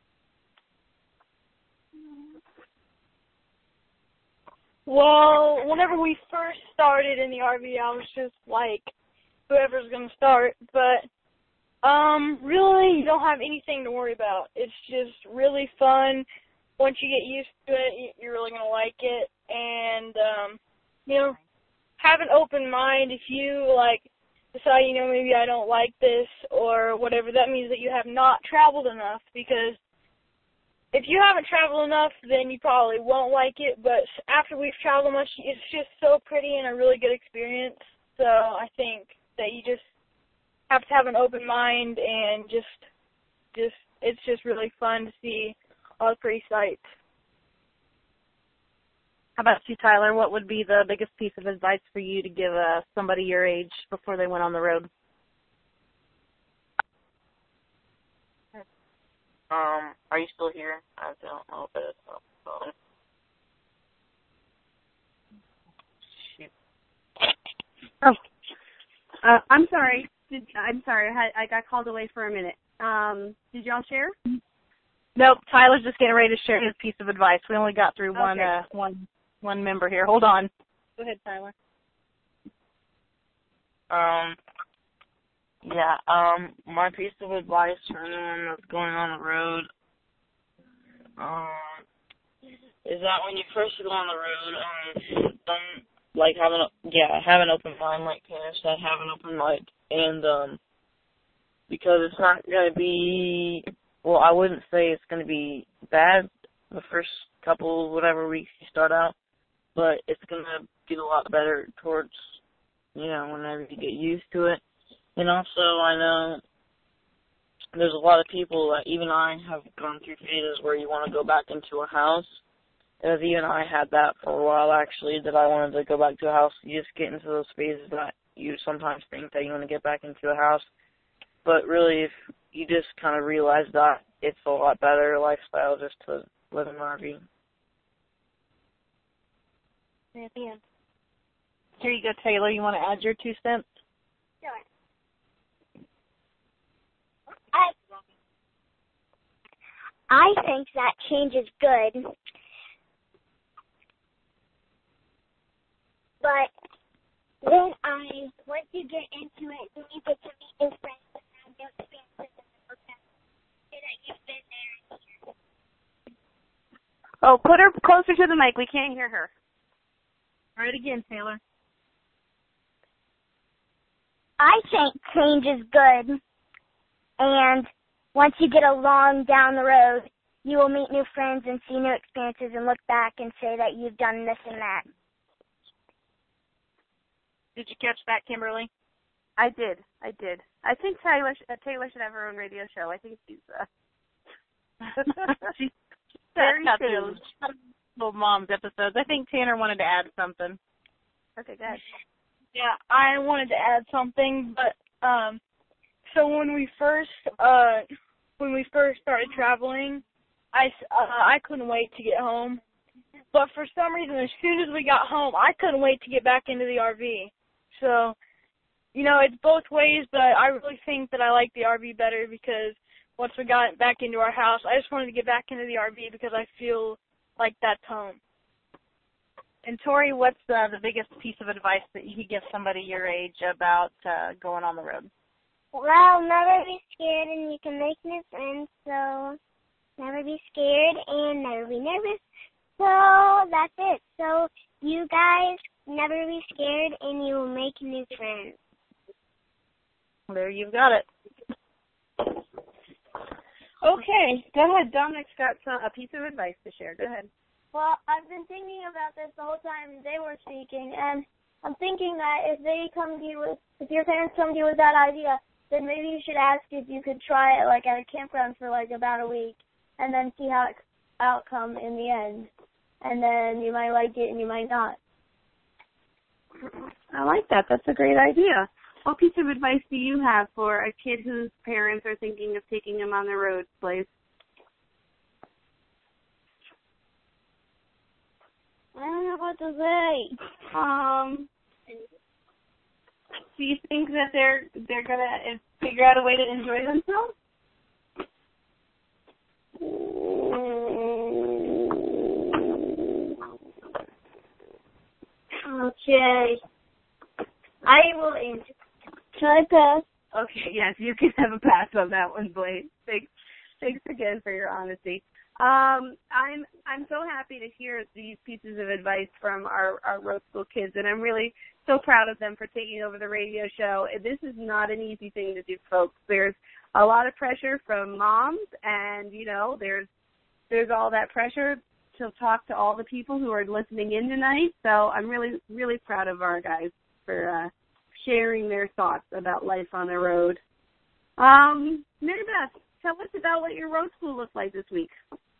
Speaker 6: Well, whenever we first started in the RV, I was just like, whoever's going to start. But really, you don't have anything to worry about. It's just really fun. Once you get used to it, you're really going to like it. And, have an open mind. If you, decide, maybe I don't like this or whatever, that means that you have not traveled enough, because if you haven't traveled enough, then you probably won't like it, but after we've traveled much, it's just so pretty and a really good experience. So I think that you just have to have an open mind, and it's just really fun to see all the pretty sights.
Speaker 4: How about you, Tyler? What would be the biggest piece of advice for you to give somebody your age before they went on the road?
Speaker 5: Are you still here? I don't know if it's on the phone.
Speaker 3: Oh, I'm sorry. I got called away for a minute. Did y'all share?
Speaker 4: Nope. Tyler's just getting ready to share his piece of advice. We only got through
Speaker 3: Okay.
Speaker 4: one member here. Hold on. Go ahead, Tyler.
Speaker 5: My piece of advice for anyone that's going on the road, is that when you first go on the road, have an open mind, like Tanner said, have an open mind, and, because it's not going to be, well, I wouldn't say it's going to be bad the first couple, whatever weeks you start out, but it's going to get a lot better towards, whenever you get used to it. And also, I know there's a lot of people that even I have gone through phases where you want to go back into a house. And even I had that for a while, actually, that I wanted to go back to a house. You just get into those phases that you sometimes think that you want to get back into a house. But really, if you just kind of realize that it's a lot better lifestyle just to live in an RV.
Speaker 4: at the end. Here you go, Taylor. You want to add your 2 cents?
Speaker 2: Sure. I think that change is good, but once you get into it, then you get to meet new friends and have new experiences and say that you've been there.
Speaker 3: Oh, put her closer to the mic. We can't hear her.
Speaker 4: Try it again, Taylor.
Speaker 2: I think change is good, and once you get along down the road, you will meet new friends and see new experiences and look back and say that you've done this and that.
Speaker 4: Did you catch that, Kimberly?
Speaker 3: I did. I think Taylor should have her own radio show. I think she's
Speaker 4: She's
Speaker 3: very
Speaker 4: got
Speaker 3: soon.
Speaker 4: those little moms episodes. I think Tanner wanted to add something.
Speaker 3: Okay, good.
Speaker 6: Yeah, I wanted to add something, but so when we first started traveling, I couldn't wait to get home. But for some reason, as soon as we got home, I couldn't wait to get back into the RV. So, it's both ways, but I really think that I like the RV better because once we got back into our house, I just wanted to get back into the RV because I feel like that's home.
Speaker 4: And Tori, what's the biggest piece of advice that you could give somebody your age about going on the road?
Speaker 2: Well, never be scared and you can make new friends, so never be scared and never be nervous. So that's it. So you guys never be scared and you will make new friends.
Speaker 4: There, you've got it.
Speaker 3: Okay, go ahead. Dominic's got a piece of advice to share. Go ahead.
Speaker 7: Well, I've been thinking about this the whole time they were speaking, and I'm thinking that if your parents come to you with that idea, then maybe you should ask if you could try it at a campground for about a week, and then see how it's outcome in the end. And then you might like it and you might not.
Speaker 3: I like that. That's a great idea. What piece of advice do you have for a kid whose parents are thinking of taking him on the road, Blaze?
Speaker 7: I don't know what to say.
Speaker 3: Do you think that they're gonna figure out a way to enjoy themselves?
Speaker 7: Okay. I will answer. Can I pass?
Speaker 3: Okay, yes, you can have a pass on that one, Blaze. Thanks again for your honesty. I'm so happy to hear these pieces of advice from our road school kids, and I'm really so proud of them for taking over the radio show. This is not an easy thing to do, folks. There's a lot of pressure from moms, and there's all that pressure to talk to all the people who are listening in tonight. So I'm really, really proud of our guys for sharing their thoughts about life on the road. Mary Beth, tell us about what your road school looked like this week.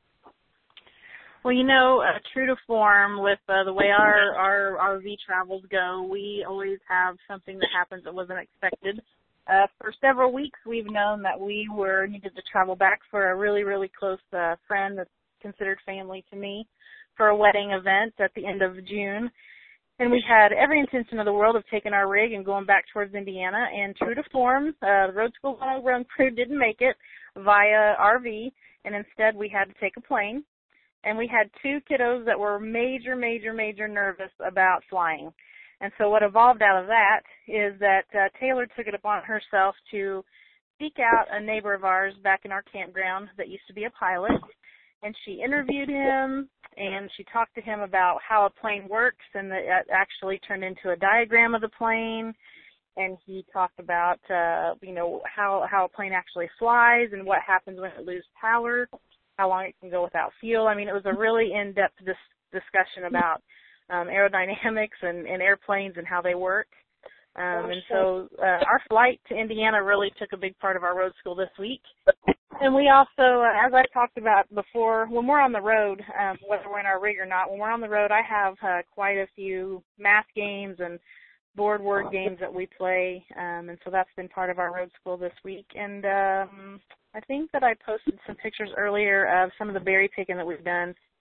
Speaker 4: Well, true to form with the way our RV travels go, we always have something that happens that wasn't expected. For several weeks, we've known that we needed to travel back for a really, really close friend that's considered family to me for a wedding event at the end of June. And we had every intention of the world of taking our rig and going back towards Indiana. And true to form, the Road School 101 crew didn't make it via RV, and instead we had to take a plane. And we had 2 kiddos that were major, major, major nervous about flying. And so what evolved out of that is that Taylor took it upon herself to seek out a neighbor of ours back in our campground that used to be a pilot. And she interviewed him, and she talked to him about how a plane works, and it actually turned into a diagram of the plane. And he talked about, how a plane actually flies and what happens when it loses power, how long it can go without fuel. I mean, it was a really in-depth discussion about aerodynamics and airplanes and how they work. And so our flight to Indiana really took a big part of our road school this week. And we also, as I talked about before, when we're on the road, whether we're in our rig or not, when we're on the road, I have quite a few math games and board word games that we play. And so that's been part of our road school this week. And I think that I posted some pictures earlier of some of the berry picking that we've done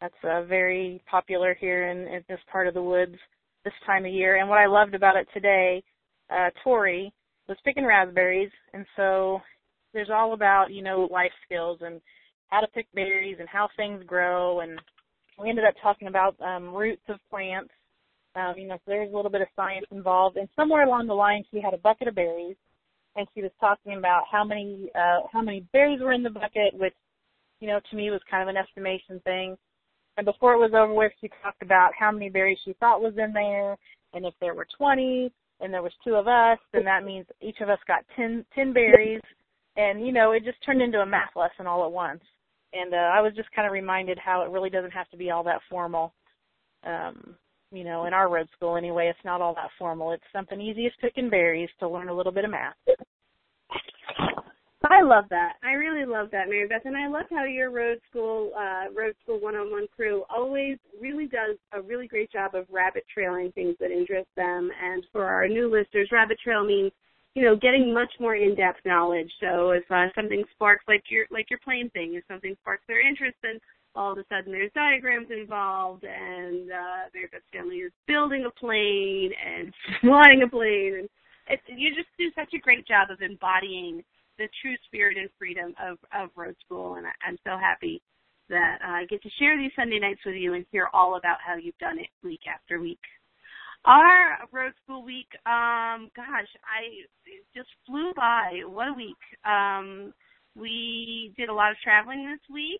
Speaker 4: That's very popular here in this part of the woods this time of year. And what I loved about it today, Tori was picking raspberries, and so there's all about, life skills and how to pick berries and how things grow, and we ended up talking about roots of plants. So there's a little bit of science involved, and somewhere along the line she had a bucket of berries, and she was talking about how many berries were in the bucket, which, to me was kind of an estimation thing. And before it was over with, she talked about how many berries she thought was in there, and if there were 20, and there was 2 of us, then that means each of us got 10 berries. And, it just turned into a math lesson all at once. And I was just kind of reminded how it really doesn't have to be all that formal. In our road school anyway, it's not all that formal. It's something easy as picking berries to learn a little bit of math.
Speaker 3: I love that. I really love that, Mary Beth, and I love how your Road School one-on-one crew always really does a really great job of rabbit trailing things that interest them. And for our new listeners, rabbit trail means, getting much more in-depth knowledge. So if something sparks, like your plane thing, if something sparks their interest, then all of a sudden there's diagrams involved, and Mary Beth's family is building a plane and flying a plane, and you just do such a great job of embodying the true spirit and freedom of Road School, and I'm so happy that I get to share these Sunday nights with you and hear all about how you've done it week after week. Our Road School week, it just flew by. What a week. We did a lot of traveling this week.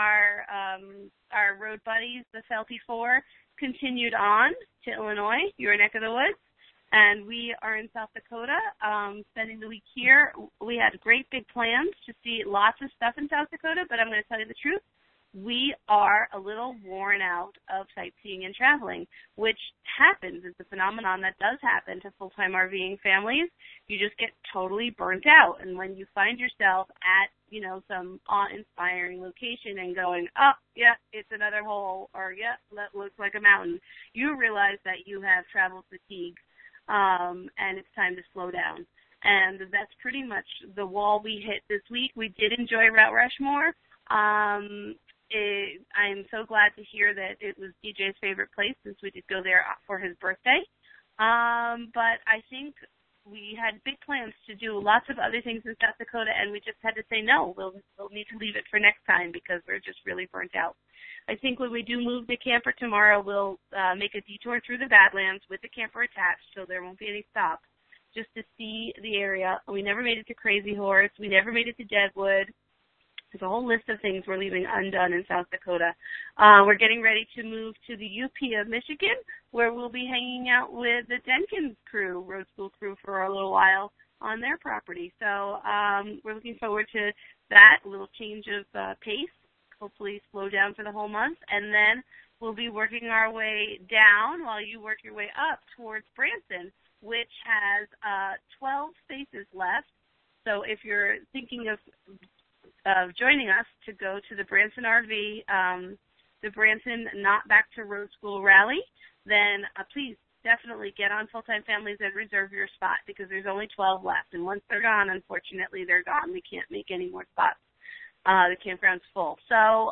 Speaker 3: Our road buddies, the Felty Four, continued on to Illinois, your neck of the woods. And we are in South Dakota, spending the week here. We had great big plans to see lots of stuff in South Dakota, but I'm going to tell you the truth. We are a little worn out of sightseeing and traveling, which happens. It's a phenomenon that does happen to full-time RVing families. You just get totally burnt out. And when you find yourself at, some awe-inspiring location and going, oh, yeah, it's another hole, or, yeah, that looks like a mountain, you realize that you have travel fatigue. And it's time to slow down. And that's pretty much the wall we hit this week. We did enjoy Route Rushmore. I'm so glad to hear that it was DJ's favorite place, since we did go there for his birthday. But I think we had big plans to do lots of other things in South Dakota, and we just had to say no. We'll need to leave it for next time because we're just really burnt out. I think when we do move the camper tomorrow, we'll make a detour through the Badlands with the camper attached, so there won't be any stops, just to see the area. We never made it to Crazy Horse. We never made it to Deadwood. There's a whole list of things we're leaving undone in South Dakota. We're getting ready to move to the UP of Michigan, where we'll be hanging out with the Denkins crew, Road School crew, for a little while on their property. So we're looking forward to that, a little change of pace. Hopefully slow down for the whole month, and then we'll be working our way down while you work your way up towards Branson, which has 12 spaces left. So if you're thinking of joining us to go to the Branson RV, the Branson Not Back to Road School Rally, then please definitely get on Full-Time Families and reserve your spot, because there's only 12 left. And once they're gone, unfortunately, they're gone. We can't make any more spots. The campground's full. So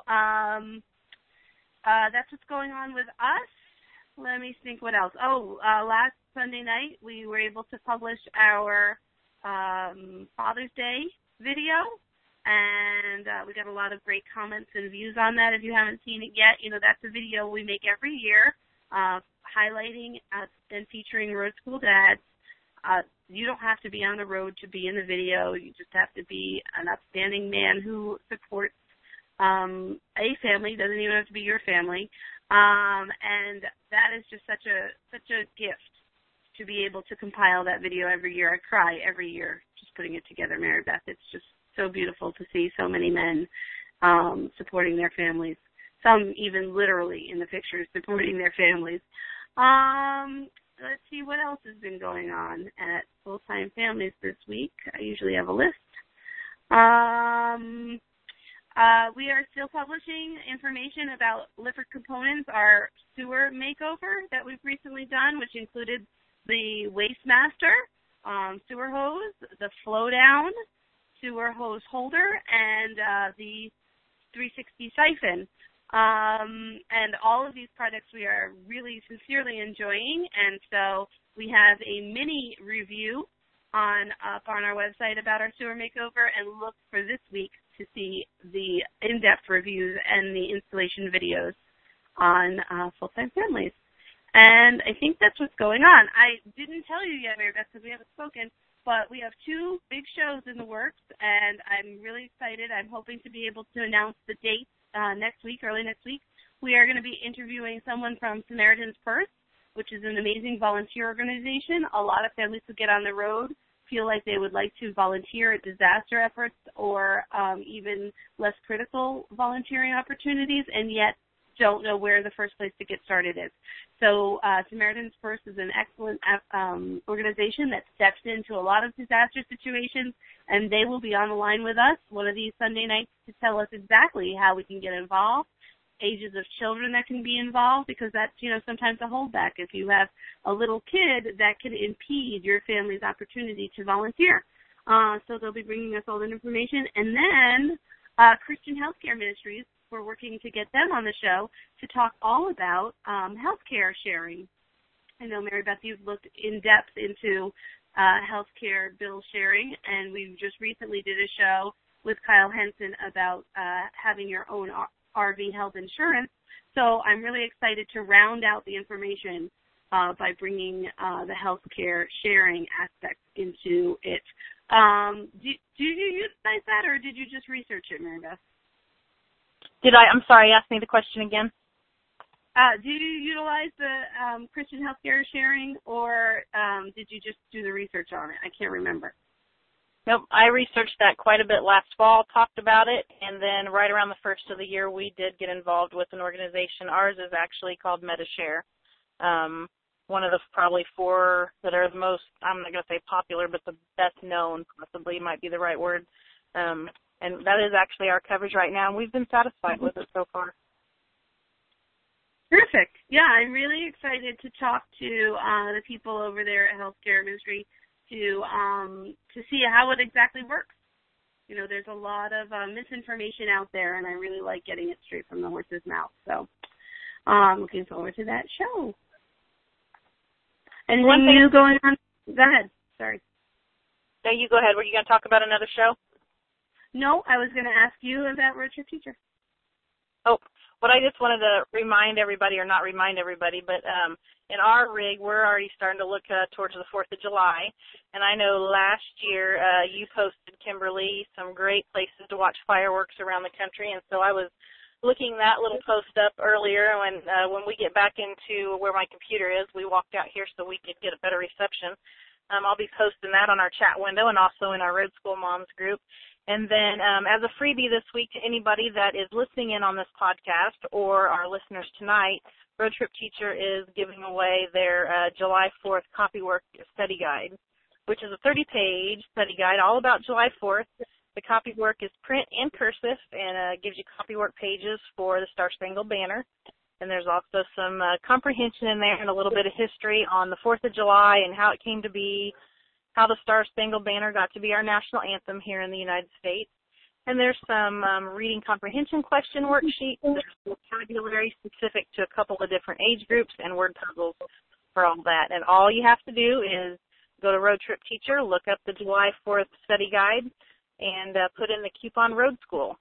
Speaker 3: that's what's going on with us. Let me think what else. Last Sunday night we were able to publish our Father's Day video, and we got a lot of great comments and views on that. If you haven't seen it yet, that's a video we make every year highlighting and featuring Road School dads. You don't have to be on the road to be in the video. You just have to be an upstanding man who supports a family. It doesn't even have to be your family. And that is just such a gift to be able to compile that video every year. I cry every year just putting it together, Mary Beth. It's just so beautiful to see so many men supporting their families. Some even literally in the pictures supporting their families. Let's see what else has been going on at Full-Time Families this week. I usually have a list. We are still publishing information about Lifford Components, our sewer makeover that we've recently done, which included the Waste Master sewer hose, the flow down sewer hose holder, and the 360 siphon. And all of these products we are really sincerely enjoying. And so we have a mini review up on our website about our sewer makeover, and look for this week to see the in-depth reviews and the installation videos on Full-Time Families. And I think that's what's going on. I didn't tell you yet, Mary Beth, because we haven't spoken, but we have 2 big shows in the works, and I'm really excited. I'm hoping to be able to announce the dates next week, early next week. We are going to be interviewing someone from Samaritan's Purse, which is an amazing volunteer organization. A lot of families who get on the road feel like they would like to volunteer at disaster efforts or even less critical volunteering opportunities, and yet don't know where the first place to get started is. So Samaritan's Purse is an excellent organization that steps into a lot of disaster situations, and they will be on the line with us one of these Sunday nights to tell us exactly how we can get involved, ages of children that can be involved, because that's, sometimes a holdback. If you have a little kid, that can impede your family's opportunity to volunteer. So they'll be bringing us all that information. And then Christian Healthcare Ministries, we're working to get them on the show to talk all about healthcare sharing. I know, Mary Beth, you've looked in depth into healthcare bill sharing, and we just recently did a show with Kyle Henson about having your own RV health insurance. So I'm really excited to round out the information by bringing the healthcare sharing aspect into it. Do you utilize that, or did you just research it, Mary Beth?
Speaker 4: I'm sorry, ask me the question again.
Speaker 3: Do you utilize the Christian healthcare sharing, or did you just do the research on it? I can't remember.
Speaker 4: Nope, I researched that quite a bit last fall, talked about it, and then right around the first of the year we did get involved with an organization. Ours is actually called MediShare. One of the probably 4 that are the most, I'm not going to say popular, but the best known possibly might be the right word. And that is actually our coverage right now, and we've been satisfied with it so far.
Speaker 3: Perfect. Yeah, I'm really excited to talk to the people over there at Healthcare Ministry to see how it exactly works. There's a lot of misinformation out there, and I really like getting it straight from the horse's mouth. So I'm looking forward to that show. Anything new going on? Go ahead. Sorry.
Speaker 4: No, you go ahead. Were you going to talk about another show?
Speaker 3: No, I was going to ask you about Road Trip Teacher.
Speaker 4: Oh, what I just wanted to remind everybody, or not remind everybody, but in our rig, we're already starting to look towards the 4th of July. And I know last year you posted, Kimberly, some great places to watch fireworks around the country. And so I was looking that little post up earlier. When we get back into where my computer is, we walked out here so we could get a better reception. I'll be posting that on our chat window and also in our Road School Moms group. And then as a freebie this week to anybody that is listening in on this podcast or our listeners tonight, Road Trip Teacher is giving away their July 4th Copywork Study Guide, which is a 30-page study guide all about July 4th. The copywork is print and cursive, and gives you copywork pages for the Star Spangled Banner. And there's also some comprehension in there and a little bit of history on the 4th of July and how it came to be, how the Star Spangled Banner got to be our national anthem here in the United States. And there's some reading comprehension question worksheets. There's vocabulary specific to a couple of different age groups and word puzzles for all that. And all you have to do is go to Road Trip Teacher, look up the July 4th study guide, and put in the coupon Road School,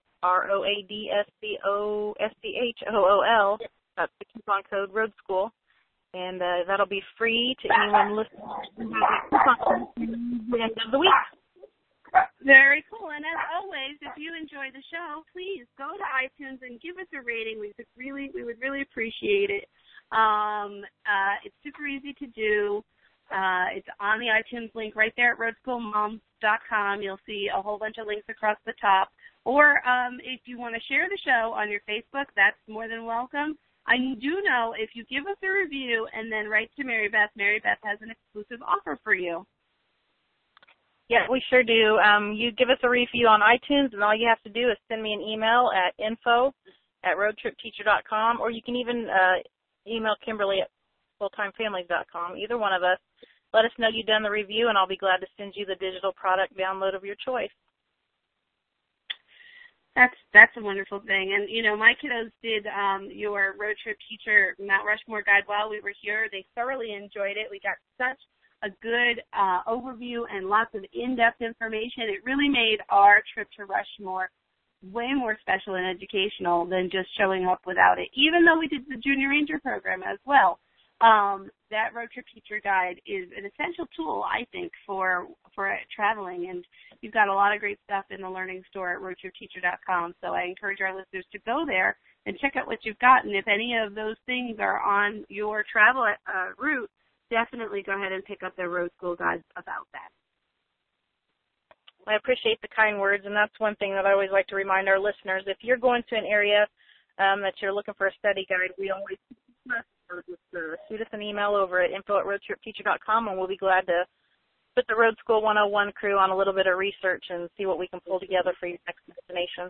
Speaker 4: ROADSCOOL. That's the coupon code Road School. And that'll be free to anyone listening at the end of the week.
Speaker 3: Very cool. And as always, if you enjoy the show, please go to iTunes and give us a rating. We would really appreciate it. It's super easy to do. It's on the iTunes link right there at roadschoolmoms.com. You'll see a whole bunch of links across the top. Or if you want to share the show on your Facebook, that's more than welcome. I do know if you give us a review and then write to Mary Beth has an exclusive offer for you.
Speaker 4: Yeah, we sure do. You give us a review on iTunes, and all you have to do is send me an email at info@roadtripteacher.com, or you can even email Kimberly at fulltimefamilies.com, either one of us. Let us know you've done the review, and I'll be glad to send you the digital product download of your choice.
Speaker 3: That's a wonderful thing. And, you know, my kiddos did your road trip teacher Mount Rushmore guide while we were here. They thoroughly enjoyed it. We got such a good overview and lots of in-depth information. It really made our trip to Rushmore way more special and educational than just showing up without it, even though we did the Junior Ranger program as well. That road trip teacher guide is an essential tool, I think, for traveling, and you've got a lot of great stuff in the learning store at roadtripteacher.com, so I encourage our listeners to go there and check out what you've got, and if any of those things are on your travel route, definitely go ahead and pick up the Road School Guide about that.
Speaker 4: I appreciate the kind words, and that's one thing that I always like to remind our listeners. If you're going to an area that you're looking for a study guide, we always shoot us an email over at info@roadtripteacher.com, and we'll be glad to put the Road School 101 crew on a little bit of research and see what we can pull together for your next destination.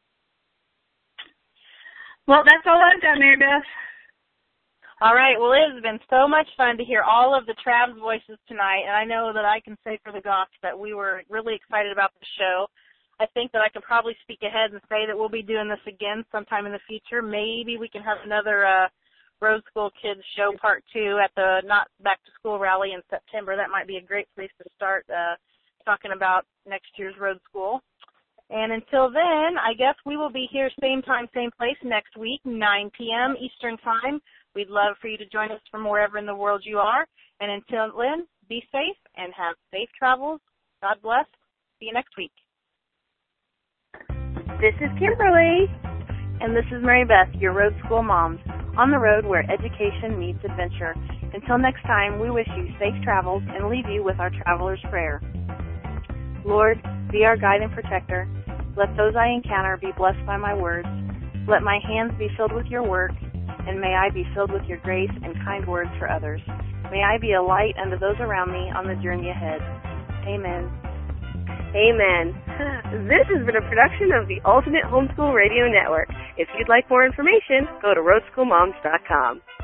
Speaker 3: Well, that's all I've got, Mary Beth.
Speaker 4: All right. Well, it has been so much fun to hear all of the Trav's voices tonight, and I know that I can say for the Goths that we were really excited about the show. I think that I can probably speak ahead and say that we'll be doing this again sometime in the future. Maybe we can have another Road School Kids show part 2 at the Not Back to School rally in September. That might be a great place to start talking about next year's Road School. And until then, I guess we will be here same time, same place next week, 9 p.m. Eastern Time. We'd love for you to join us from wherever in the world you are. And until then, be safe and have safe travels. God bless. See you next week.
Speaker 3: This is Kimberly.
Speaker 4: And this is Mary Beth, your Road School Moms, on the road where education meets adventure. Until next time, we wish you safe travels and leave you with our traveler's prayer. Lord, be our guide and protector. Let those I encounter be blessed by my words. Let my hands be filled with your work, and may I be filled with your grace and kind words for others. May I be a light unto those around me on the journey ahead. Amen.
Speaker 3: Amen. This has been a production of the Ultimate Homeschool Radio Network. If you'd like more information, go to roadschoolmoms.com.